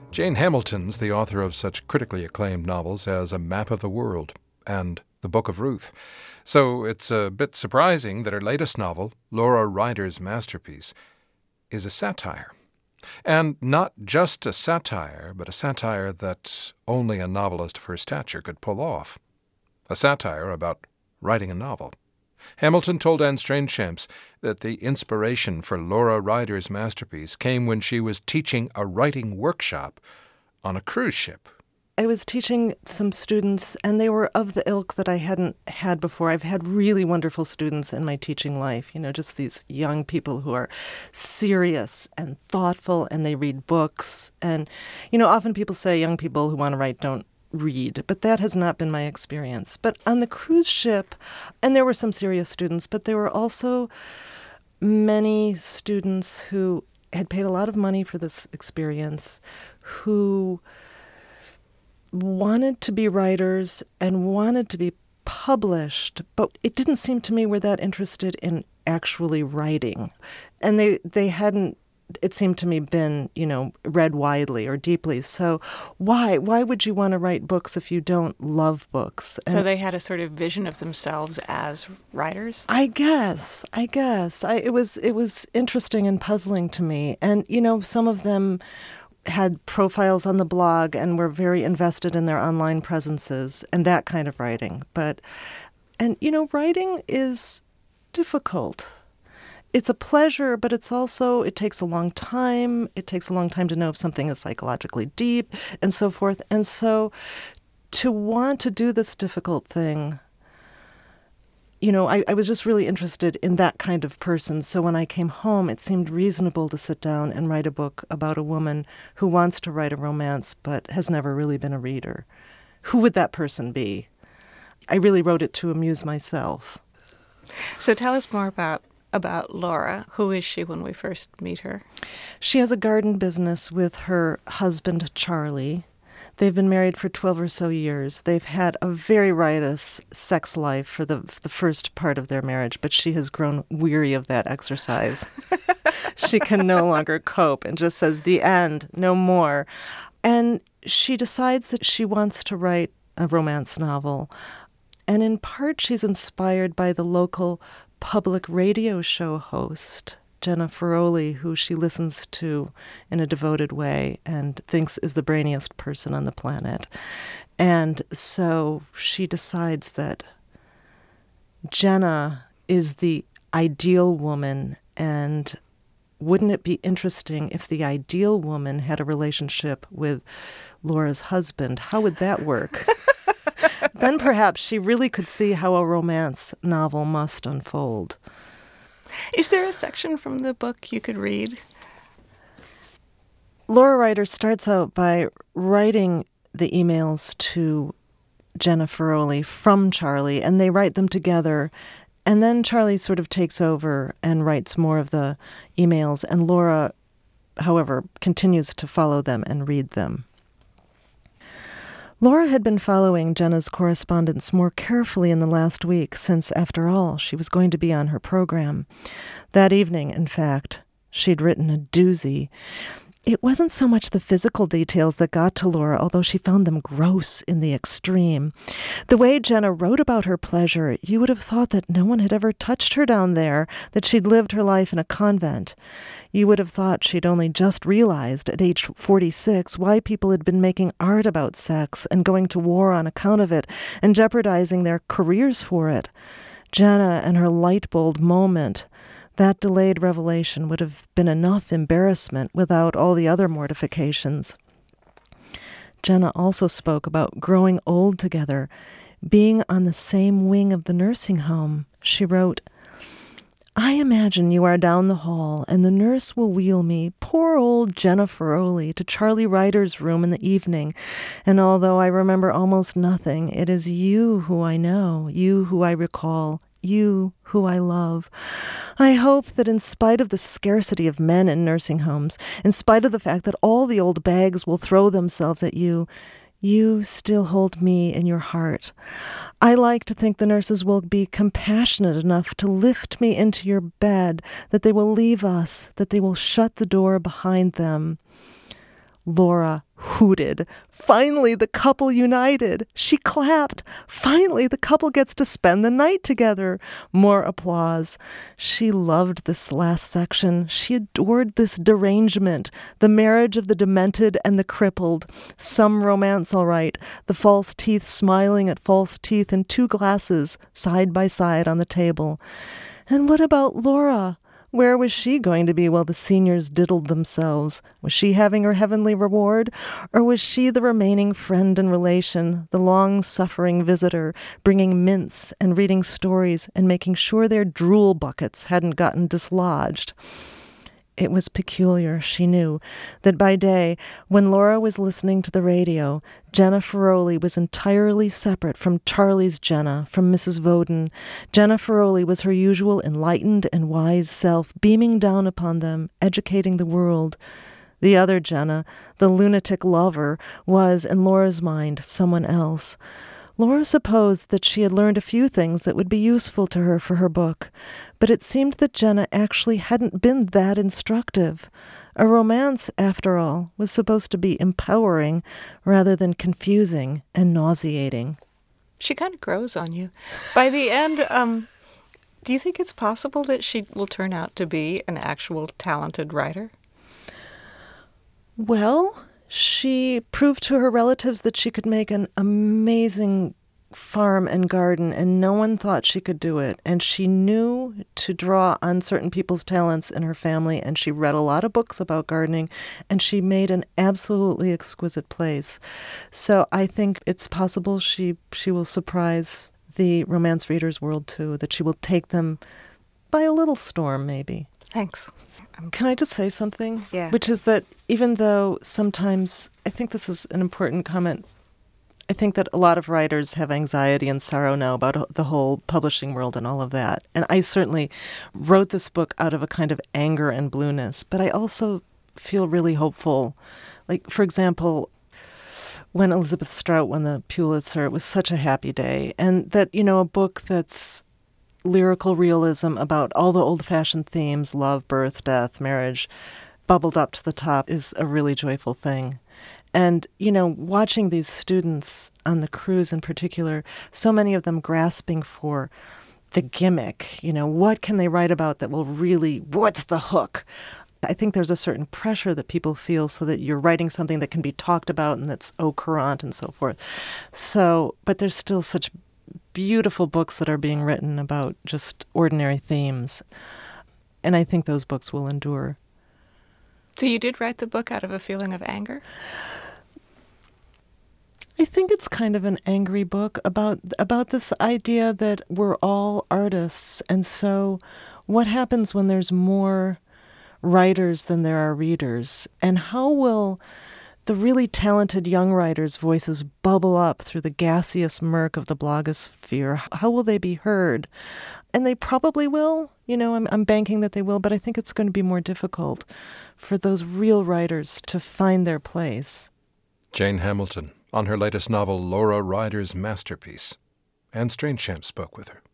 Jane Hamilton's the author of such critically acclaimed novels as A Map of the World and The Book of Ruth. So it's a bit surprising that her latest novel, Laura Ryder's masterpiece, is a satire. And not just a satire, but a satire that only a novelist of her stature could pull off. A satire about writing a novel. Hamilton told Anne Strainchamps that the inspiration for Laura Ryder's masterpiece came when she was teaching a writing workshop on a cruise ship. I was teaching some students, and they were of the ilk that I hadn't had before. I've had really wonderful students in my teaching life, just these young people who are serious and thoughtful, and they read books. And, often people say young people who want to write don't read, but that has not been my experience. But on the cruise ship, and there were some serious students, but there were also many students who had paid a lot of money for this experience, who wanted to be writers and wanted to be published, but it didn't seem to me were that interested in actually writing. And they hadn't, it seemed to me, been, read widely or deeply. So why would you want to write books if you don't love books? So they had a sort of vision of themselves as writers? I guess. It was interesting and puzzling to me. And, some of them had profiles on the blog and were very invested in their online presences and that kind of writing. Writing is difficult. It's a pleasure, but it takes a long time. It takes a long time to know if something is psychologically deep and so forth. And so to want to do this difficult thing, I was just really interested in that kind of person. So when I came home, it seemed reasonable to sit down and write a book about a woman who wants to write a romance but has never really been a reader. Who would that person be? I really wrote it to amuse myself. So tell us more about Laura. Who is she when we first meet her? She has a garden business with her husband, Charlie. They've been married for 12 or so years. They've had a very riotous sex life for the first part of their marriage, but she has grown weary of that exercise. She can no longer cope and just says, the end, no more. And she decides that she wants to write a romance novel. And in part, she's inspired by the local public radio show host, Jenna Ferroli, who she listens to in a devoted way and thinks is the brainiest person on the planet. And so she decides that Jenna is the ideal woman, and wouldn't it be interesting if the ideal woman had a relationship with Laura's husband? How would that work? Then perhaps she really could see how a romance novel must unfold. Is there a section from the book you could read? Laura Ryder starts out by writing the emails to Jenna Ferroli from Charlie, and they write them together. And then Charlie sort of takes over and writes more of the emails, and Laura, however, continues to follow them and read them. Laura had been following Jenna's correspondence more carefully in the last week since, after all, she was going to be on her program. That evening, in fact, she'd written a doozy. It wasn't so much the physical details that got to Laura, although she found them gross in the extreme. The way Jenna wrote about her pleasure, you would have thought that no one had ever touched her down there, that she'd lived her life in a convent. You would have thought she'd only just realized at age 46 why people had been making art about sex and going to war on account of it and jeopardizing their careers for it. Jenna and her light bulb moment. That delayed revelation would have been enough embarrassment without all the other mortifications. Jenna also spoke about growing old together, being on the same wing of the nursing home. She wrote, I imagine you are down the hall, and the nurse will wheel me, poor old Jenna Ferroli, to Charlie Ryder's room in the evening. And although I remember almost nothing, it is you who I know, you who I recall, you who I love. I hope that in spite of the scarcity of men in nursing homes, in spite of the fact that all the old bags will throw themselves at you, you still hold me in your heart. I like to think the nurses will be compassionate enough to lift me into your bed, that they will leave us, that they will shut the door behind them. Laura hooted. Finally, the couple united. She clapped. Finally, the couple gets to spend the night together. More applause. She loved this last section. She adored this derangement, the marriage of the demented and the crippled. Some romance, all right. The false teeth smiling at false teeth in 2 glasses, side by side on the table. And what about Laura? Where was she going to be while the seniors diddled themselves? Was she having her heavenly reward? Or was she the remaining friend and relation, the long-suffering visitor, bringing mints and reading stories and making sure their drool buckets hadn't gotten dislodged? It was peculiar, she knew, that by day, when Laura was listening to the radio, Jenna Ferroli was entirely separate from Charlie's Jenna, from Mrs. Voden. Jenna Ferroli was her usual enlightened and wise self, beaming down upon them, educating the world. The other Jenna, the lunatic lover, was, in Laura's mind, someone else. Laura supposed that she had learned a few things that would be useful to her for her book, but it seemed that Jenna actually hadn't been that instructive. A romance, after all, was supposed to be empowering rather than confusing and nauseating. She kind of grows on you. By the end, do you think it's possible that she will turn out to be an actual talented writer? Well, she proved to her relatives that she could make an amazing farm and garden, and no one thought she could do it. And she knew to draw on certain people's talents in her family, and she read a lot of books about gardening, and she made an absolutely exquisite place. So I think it's possible she will surprise the romance readers' world, too, that she will take them by a little storm, maybe. Thanks. Can I just say something? Yeah. Which is that even though sometimes, I think this is an important comment, I think that a lot of writers have anxiety and sorrow now about the whole publishing world and all of that. And I certainly wrote this book out of a kind of anger and blueness, but I also feel really hopeful. Like, for example, when Elizabeth Strout won the Pulitzer, it was such a happy day. And that, a book that's lyrical realism about all the old-fashioned themes, love, birth, death, marriage, bubbled up to the top is a really joyful thing. And, watching these students on the cruise in particular, so many of them grasping for the gimmick, what can they write about that will really, what's the hook? I think there's a certain pressure that people feel so that you're writing something that can be talked about and that's au courant and so forth. So, but there's still such beautiful books that are being written about just ordinary themes. And I think those books will endure. So you did write the book out of a feeling of anger? I think it's kind of an angry book about this idea that we're all artists. And so what happens when there's more writers than there are readers? And how will the really talented young writers' voices bubble up through the gaseous murk of the blogosphere? How will they be heard? And they probably will. I'm banking that they will, but I think it's going to be more difficult for those real writers to find their place. Jane Hamilton, on her latest novel, Laura Ryder's Masterpiece. Anne Strainchamp spoke with her.